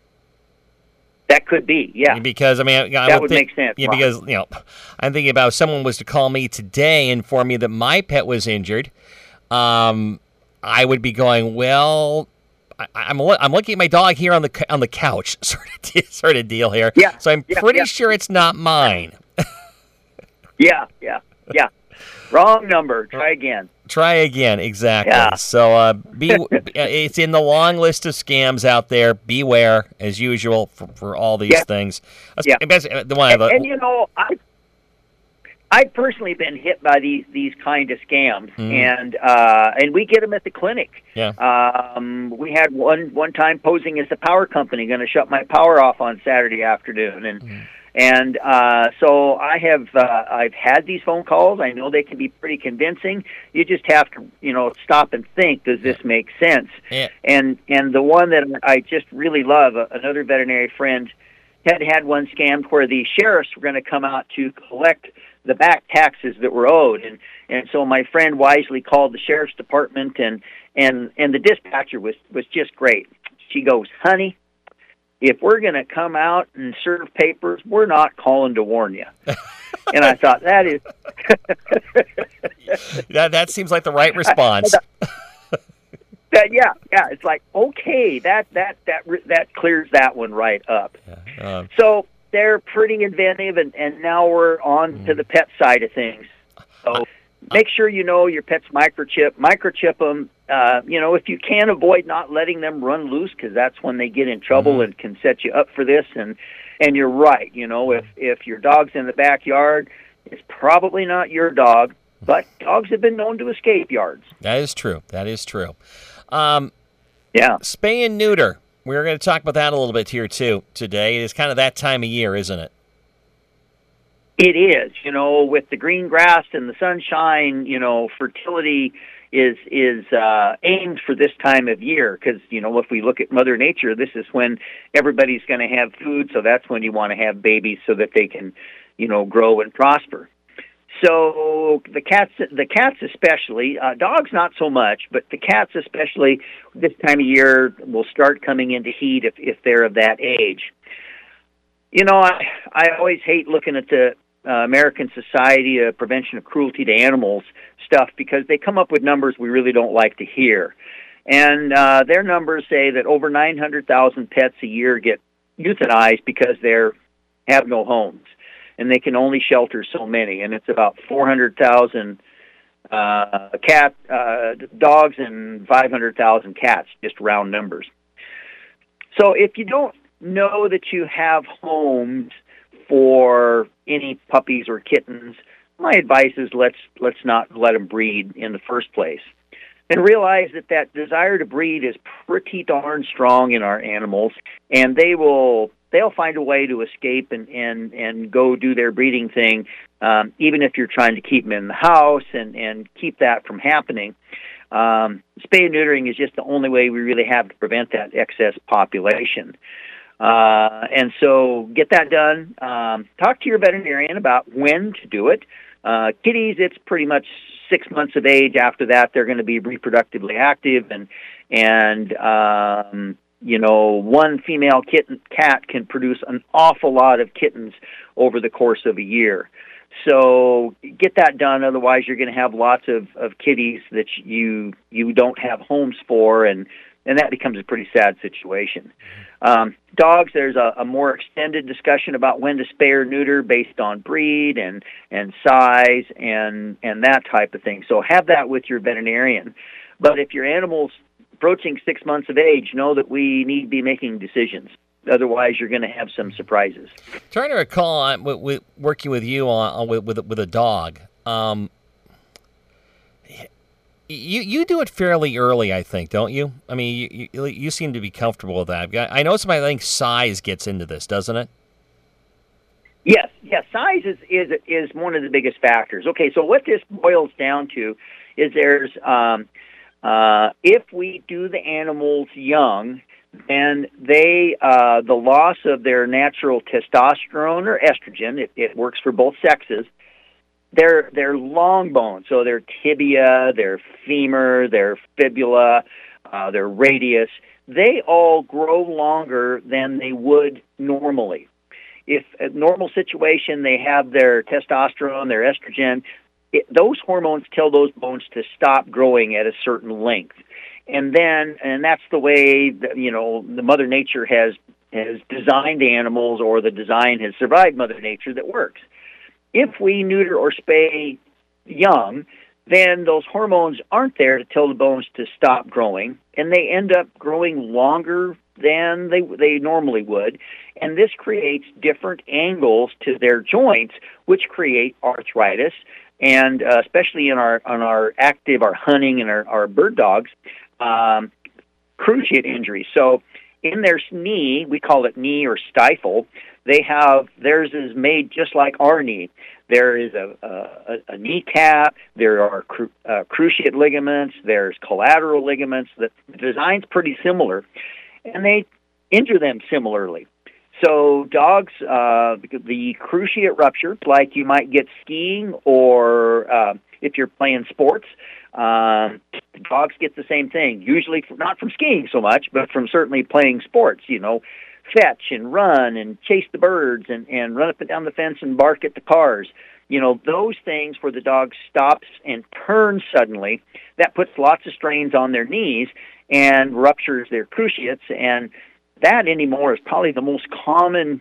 That could be, yeah. Because, I mean, I that would would think, make sense. Yeah, Ron. because, you know, I'm thinking about if someone was to call me today and inform me that my pet was injured, um, I would be going, well, I, I'm I'm looking at my dog here on the on the couch, sort of de- sort of deal here. Yeah. So I'm yeah, pretty yeah. sure it's not mine. yeah, yeah, yeah. Wrong number. Try again. Try again, exactly. Yeah. So uh, be it's in the long list of scams out there. Beware, as usual, for, for all these yeah. things. Yeah. The one and, I and you know, I I've personally been hit by these these kind of scams, Mm. and uh, and we get them at the clinic. Yeah. Um, we had one one time posing as the power company, going to shut my power off on Saturday afternoon, and. Mm. And uh, so I have uh, I've had these phone calls. I know they can be pretty convincing. You just have to, you know, stop and think, does this make sense? Yeah. And and the one that I just really love, uh, another veterinary friend had had one scammed where the sheriffs were going to come out to collect the back taxes that were owed. And, and so my friend wisely called the sheriff's department, and, and, and the dispatcher was, was just great. She goes, honey, if we're going to come out and serve papers, we're not calling to warn you. And I thought, that is... that that seems like the right response. that, yeah, yeah. It's like, okay, that that that that clears that one right up. Yeah, um, so they're pretty inventive, and, and now we're on mm. to the pet side of things. So make sure you know your pet's microchip. Microchip them. Uh, you know, if you can avoid not letting them run loose, because that's when they get in trouble mm-hmm. and can set you up for this. And and you're right. You know, if if your dog's in the backyard, it's probably not your dog. But dogs have been known to escape yards. That is true. That is true. Um, yeah. Spay and neuter. We're going to talk about that a little bit here too today. It's kind of that time of year, isn't it? It is. You know, with the green grass and the sunshine, you know, fertility is is uh, aimed for this time of year, because, you know, if we look at Mother Nature, this is when everybody's going to have food, so that's when you want to have babies so that they can, you know, grow and prosper. So the cats, the cats especially, uh, dogs not so much, but the cats especially, this time of year will start coming into heat if, if they're of that age. You know, I, I always hate looking at the Uh, American Society of Prevention of Cruelty to Animals stuff, because they come up with numbers we really don't like to hear. And uh, their numbers say that over nine hundred thousand pets a year get euthanized because they have no homes, and they can only shelter so many. And it's about four hundred thousand uh, cat uh, dogs and five hundred thousand cats, just round numbers. So if you don't know that you have homes for any puppies or kittens, my advice is let's let's not let them breed in the first place. And realize that that desire to breed is pretty darn strong in our animals, and they will they'll find a way to escape and and, and go do their breeding thing, um, even if you're trying to keep them in the house and, and keep that from happening. Um, spay and neutering is just the only way we really have to prevent that excess population. Uh, and so get that done. Um, talk to your veterinarian about when to do it. Uh, kitties, it's pretty much six months of age. After that, they're going to be reproductively active, and and um, you know, one female kitten cat can produce an awful lot of kittens over the course of a year. So get that done. Otherwise, you're going to have lots of, of kitties that you you don't have homes for, and and that becomes a pretty sad situation. Um, dogs, there's a, a more extended discussion about when to spay or neuter based on breed and, and size and, and that type of thing. So have that with your veterinarian. But if your animal's approaching six months of age, know that we need to be making decisions. Otherwise, you're going to have some surprises. Trying to recall, uh, with, with working with you on, on with, with with a dog, um, you you do it fairly early, I think, don't you? I mean, you you, you seem to be comfortable with that. I know somebody, I think size gets into this, doesn't it? Yes, yes. Size is is is one of the biggest factors. Okay, so what this boils down to is there's um, uh, if we do the animals young, then they uh, the loss of their natural testosterone or estrogen, it, it works for both sexes. Their their long bones, so their tibia, their femur, their fibula, uh, their radius, they all grow longer than they would normally. If a normal situation, they have their testosterone, their estrogen, it, those hormones tell those bones to stop growing at a certain length. And then, and that's the way that, you know, the Mother Nature has has designed the animals, or the design has survived Mother Nature that works. If we neuter or spay young, then those hormones aren't there to tell the bones to stop growing, and they end up growing longer than they they normally would. And this creates different angles to their joints, which create arthritis, and uh, especially in our on our active, our hunting and our, our bird dogs, um, cruciate injuries. So in their knee, we call it knee or stifle, they have, theirs is made just like our knee. There is a, a, a kneecap, there are cru, uh, cruciate ligaments, there's collateral ligaments. The design's pretty similar, and they injure them similarly. So dogs, uh, the cruciate rupture, like you might get skiing, or uh, if you're playing sports, um, dogs get the same thing, usually from, not from skiing so much, but from certainly playing sports, you know, fetch and run and chase the birds and, and run up and down the fence and bark at the cars. You know, those things where the dog stops and turns suddenly, that puts lots of strains on their knees and ruptures their cruciates, and that anymore is probably the most common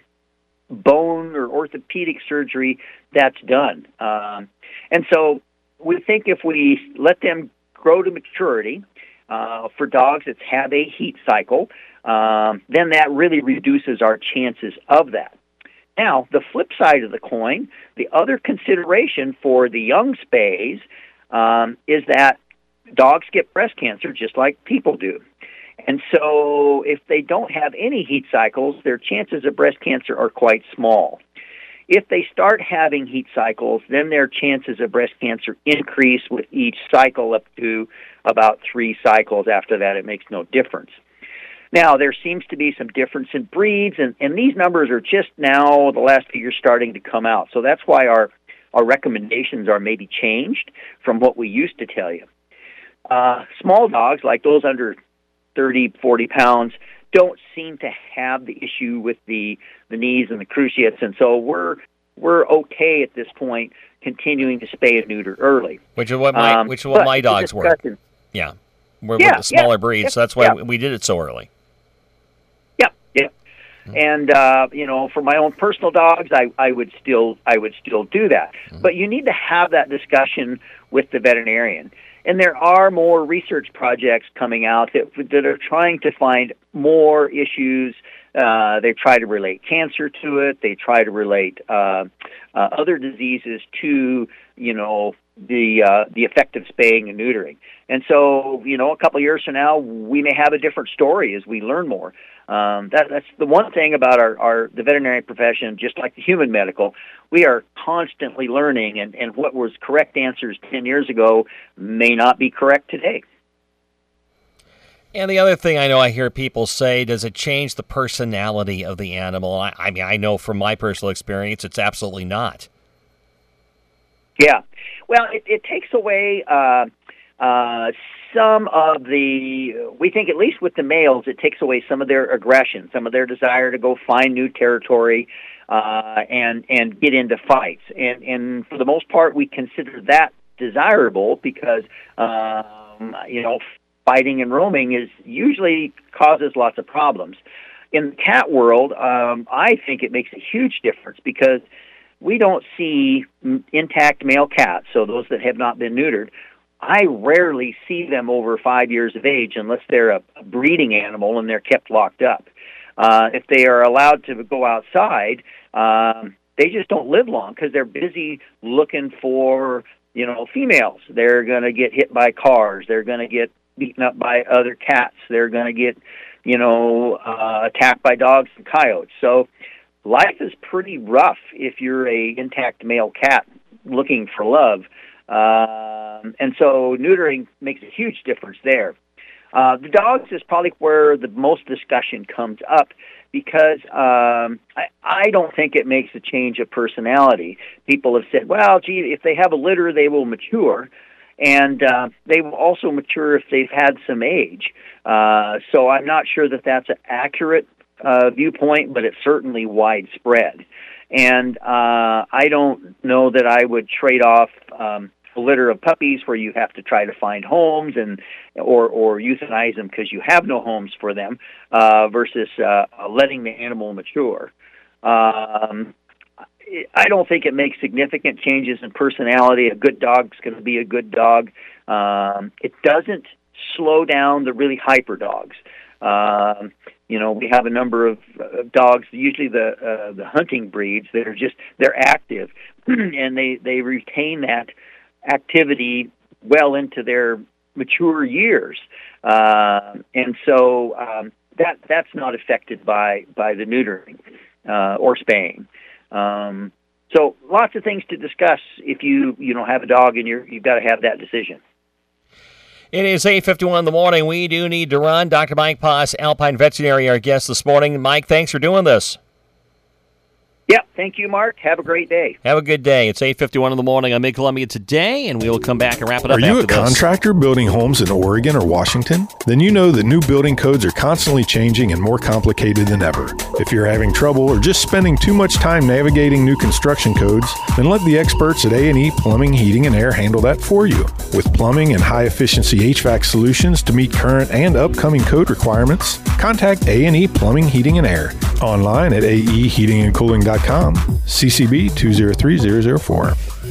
bone or orthopedic surgery that's done. Um, and so we think if we let them grow to maturity, uh, for dogs that have a heat cycle, um, then that really reduces our chances of that. Now, the flip side of the coin, the other consideration for the young spays um, is that dogs get breast cancer just like people do. And so if they don't have any heat cycles, their chances of breast cancer are quite small. If they start having heat cycles, then their chances of breast cancer increase with each cycle up to about three cycles. After that, it makes no difference. Now, there seems to be some difference in breeds, and, and these numbers are just now, the last few years, starting to come out. So that's why our, our recommendations are maybe changed from what we used to tell you. Uh, small dogs, like those under thirty, forty pounds, don't seem to have the issue with the, the knees and the cruciates, and so we're we're okay at this point continuing to spay and neuter early. Which is what my um, which is what my dogs were. Yeah, we're, yeah, we're the smaller yeah, breeds, yeah, so that's why yeah. we did it so early. Yeah, yeah. Mm-hmm. And uh, you know, for my own personal dogs, I, I would still I would still do that. Mm-hmm. But you need to have that discussion with the veterinarian. And there are more research projects coming out that that are trying to find more issues. Uh, they try to relate cancer to it. They try to relate uh, uh, other diseases to, you know, the uh, the effect of spaying and neutering. And so, you know, a couple of years from now, we may have a different story as we learn more. Um, that, that's the one thing about our, our the veterinary profession, just like the human medical, we are constantly learning, and, and what was correct answers ten years ago may not be correct today. And the other thing I know I hear people say, does it change the personality of the animal? I, I mean, I know from my personal experience, it's absolutely not. Yeah. Well, it, it takes away uh, uh, some of the, we think at least with the males, it takes away some of their aggression, some of their desire to go find new territory uh, and and get into fights. And, and for the most part, we consider that desirable because, um, you know, biting and roaming is usually causes lots of problems. In the cat world, um, I think it makes a huge difference because we don't see intact male cats, so those that have not been neutered. I rarely see them over five years of age unless they're a breeding animal and they're kept locked up. Uh, if they are allowed to go outside, um, they just don't live long because they're busy looking for, you know, females. They're going to get hit by cars. They're going to get beaten up by other cats. They're going to get, you know, uh, attacked by dogs and coyotes. So life is pretty rough if you're a intact male cat looking for love. Um, and so neutering makes a huge difference there. Uh, the dogs is probably where the most discussion comes up because um, I, I don't think it makes a change of personality. People have said, well, gee, if they have a litter, they will mature. And uh, they will also mature if they've had some age. Uh, so I'm not sure that that's an accurate uh, viewpoint, but it's certainly widespread. And uh, I don't know that I would trade off um, a litter of puppies where you have to try to find homes and or, or euthanize them because you have no homes for them uh, versus uh, letting the animal mature. Um, I don't think it makes significant changes in personality. A good dog's going to be a good dog. Um, it doesn't slow down the really hyper dogs. Um, you know, we have a number of uh, dogs, usually the uh, the hunting breeds, that are just, they're active, and they, they retain that activity well into their mature years. Uh, and so um, that that's not affected by, by the neutering uh, or spaying. Um, so lots of things to discuss if you, you know, have a dog and you're, you've got to have that decision. It is eight fifty-one in the morning. We do need to run. Doctor Mike Poss, Alpine Veterinary, our guest this morning. Mike, thanks for doing this. Yeah, thank you, Mark. Have a great day. Have a good day. It's eight fifty-one in the morning on Mid-Columbia Today, and we will come back and wrap it up after this. Are you a this. contractor building homes in Oregon or Washington? Then you know that new building codes are constantly changing and more complicated than ever. If you're having trouble or just spending too much time navigating new construction codes, then let the experts at A and E Plumbing, Heating, and Air handle that for you. With plumbing and high-efficiency H V A C solutions to meet current and upcoming code requirements, contact A and E Plumbing, Heating, and Air. Online at a e heating and cooling dot com. C C B two zero three zero zero four.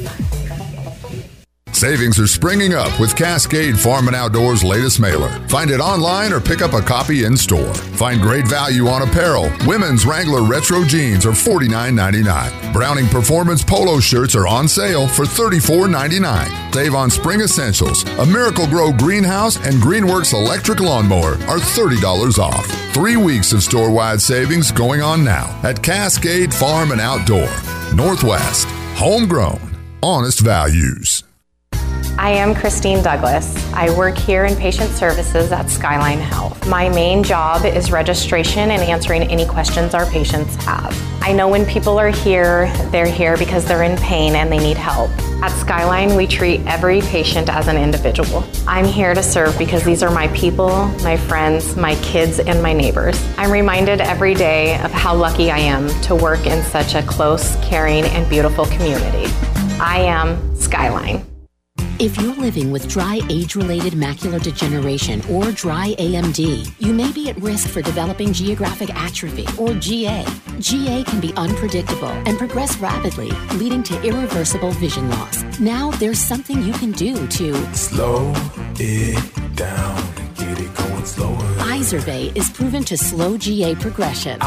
Savings are springing up with Cascade Farm and Outdoors' latest mailer. Find it online or pick up a copy in store. Find great value on apparel. Women's Wrangler Retro Jeans are forty-nine ninety-nine. Browning Performance Polo Shirts are on sale for thirty-four ninety-nine. Save on spring essentials. A Miracle Grow Greenhouse and Greenworks Electric Lawnmower are thirty dollars off. Three weeks of store-wide savings going on now at Cascade Farm and Outdoor. Northwest. Homegrown. Honest values. I am Christine Douglas. I work here in patient services at Skyline Health. My main job is registration and answering any questions our patients have. I know when people are here, they're here because they're in pain and they need help. At Skyline, we treat every patient as an individual. I'm here to serve because these are my people, my friends, my kids, and my neighbors. I'm reminded every day of how lucky I am to work in such a close, caring, and beautiful community. I am Skyline. If you're living with dry age-related macular degeneration or dry A M D, you may be at risk for developing geographic atrophy or G A. G A can be unpredictable and progress rapidly, leading to irreversible vision loss. Now there's something you can do to slow it down and get it going slower. Izervay is proven to slow G A progression.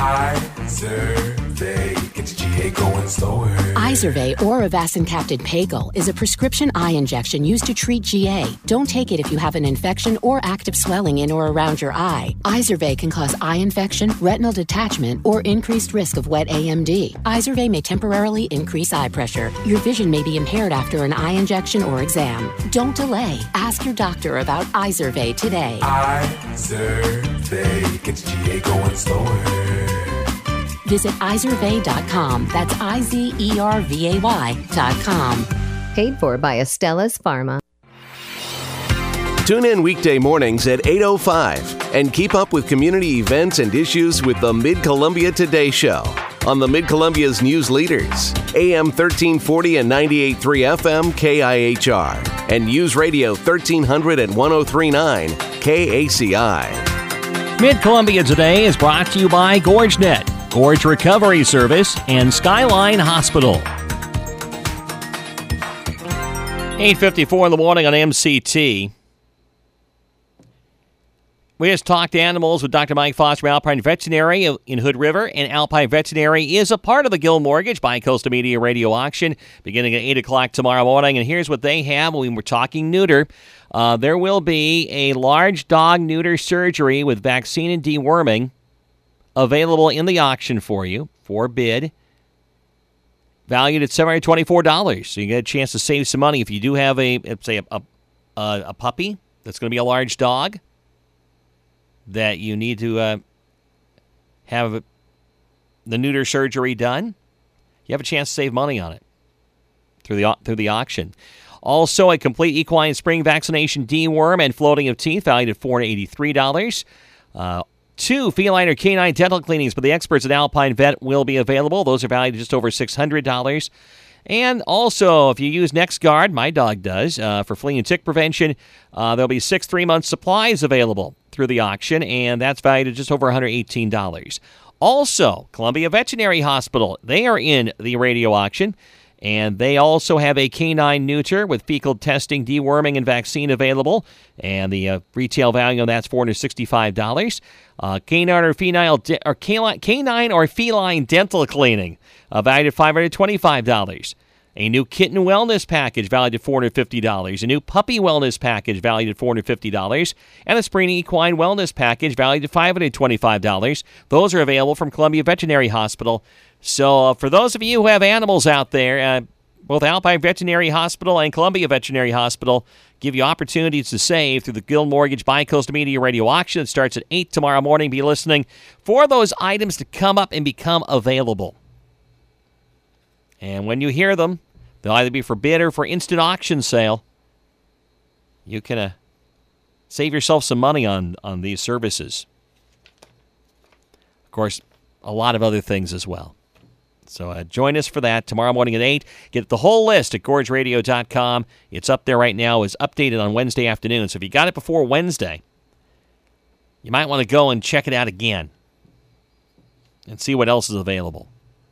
Izervay gets G A going slower. Izervay or Avastin-Captid Pagel is a prescription eye injection used to treat G A. Don't take it if you have an infection or active swelling in or around your eye. Izervay can cause eye infection, retinal detachment, or increased risk of wet A M D. Izervay may temporarily increase eye pressure. Your vision may be impaired after an eye injection or exam. Don't delay. Ask your doctor about Izervay today. Izervay gets G A going slower. Visit Izervay dot com. That's I Z E R V A Y dot com. Paid for by Astellas Pharma. Tune in weekday mornings at eight oh five. And keep up with community events and issues with the Mid-Columbia Today Show on the Mid-Columbia's news leaders, A M thirteen forty and ninety-eight point three F M K I H R, and News Radio thirteen hundred and one oh three point nine K A C I. Mid-Columbia Today is brought to you by GorgeNet, Gorge Recovery Service, and Skyline Hospital. eight fifty-four in the morning on M C T. We just talked animals with Doctor Mike Foster from Alpine Veterinary in Hood River, and Alpine Veterinary is a part of the Gill Mortgage Bi-Coastal Media Radio Auction beginning at eight o'clock tomorrow morning. And here's what they have when we're talking neuter. Uh, there will be a large dog neuter surgery with vaccine and deworming available in the auction for you for bid, valued at seven hundred twenty-four dollars. So you get a chance to save some money if you do have a, say, a, a, a puppy that's going to be a large dog that you need to uh, have the neuter surgery done. You have a chance to save money on it through the through the auction. Also, a complete equine spring vaccination deworm and floating of teeth valued at four hundred eighty-three dollars. Uh, two feline or canine dental cleanings by the experts at Alpine Vet will be available. Those are valued at just over six hundred dollars. And also, if you use NexGard, my dog does, uh, for flea and tick prevention, uh, there'll be six three-month supplies available through the auction, and that's valued at just over one hundred eighteen dollars. Also, Columbia Veterinary Hospital, they are in the radio auction, and they also have a canine neuter with fecal testing, deworming, and vaccine available, and the uh, retail value on that's four hundred sixty-five dollars. Uh, canine or feline, de- or canine, canine or feline dental cleaning, uh, valued at five hundred twenty-five dollars. A new kitten wellness package valued at four hundred fifty dollars. A new puppy wellness package valued at four hundred fifty dollars. And a spring equine wellness package valued at five hundred twenty-five dollars. Those are available from Columbia Veterinary Hospital. So uh, for those of you who have animals out there, uh, both Alpine Veterinary Hospital and Columbia Veterinary Hospital give you opportunities to save through the Gill Mortgage Bi-Coastal Media Radio Auction. It starts at eight tomorrow morning. Be listening for those items to come up and become available. And when you hear them, they'll either be for bid or for instant auction sale. You can uh, save yourself some money on, on these services. Of course, a lot of other things as well. So uh, join us for that tomorrow morning at eight. Get the whole list at gorge radio dot com. It's up there right now. It's updated on Wednesday afternoon. So if you got it before Wednesday, you might want to go and check it out again and see what else is available.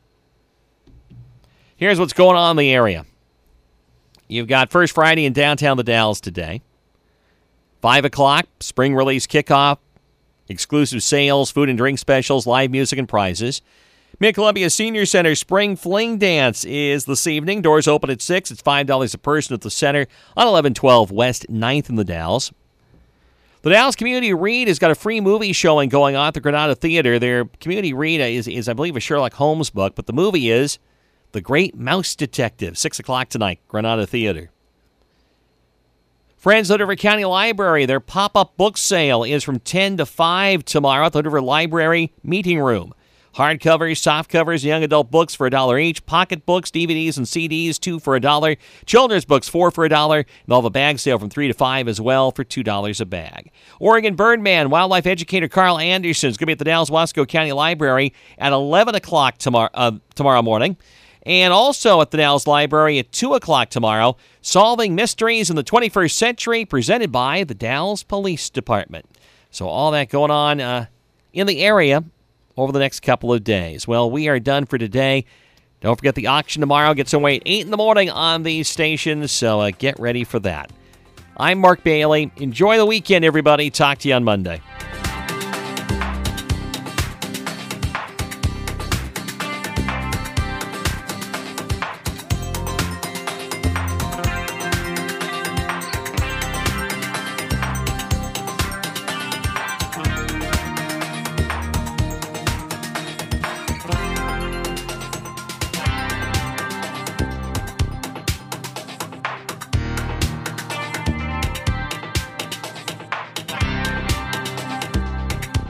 Here's what's going on in the area. You've got First Friday in downtown The Dalles today. five o'clock, spring release kickoff, exclusive sales, food and drink specials, live music, and prizes. Mid-Columbia Senior Center Spring Fling Dance is this evening. Doors open at six. It's five dollars a person at the center on eleven twelve West ninth in The Dalles. The Dalles Community Read has got a free movie showing going on at the Granada Theater. Their Community Read is, is, I believe, a Sherlock Holmes book, but the movie is The Great Mouse Detective, six o'clock tonight, Granada Theater. Friends of the Hood River County Library, their pop-up book sale is from ten to five tomorrow at the Hood River Library Meeting Room. Hardcovers, softcovers, young adult books for a dollar each. Pocket books, D V Ds, and C Ds, two for a dollar. Children's books, four for a dollar. And all the bag sale from three to five as well for two dollars a bag. Oregon Birdman, wildlife educator Carl Anderson is going to be at the Dalles-Wasco County Library at eleven o'clock tomorrow, uh, tomorrow morning. And also at the Dalles Library at two o'clock tomorrow, Solving Mysteries in the twenty-first Century, presented by the Dalles Police Department. So all that going on uh, in the area over the next couple of days. Well, we are done for today. Don't forget the auction tomorrow gets away at eight in the morning on these stations, so uh, get ready for that. I'm Mark Bailey. Enjoy the weekend, everybody. Talk to you on Monday.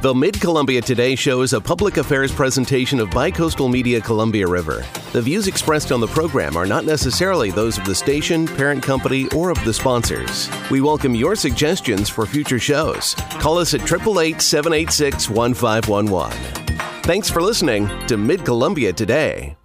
The Mid-Columbia Today show is a public affairs presentation of Bicoastal Media Columbia River. The views expressed on the program are not necessarily those of the station, parent company, or of the sponsors. We welcome your suggestions for future shows. Call us at eight eight eight, seven eight six, one five one one. Thanks for listening to Mid-Columbia Today.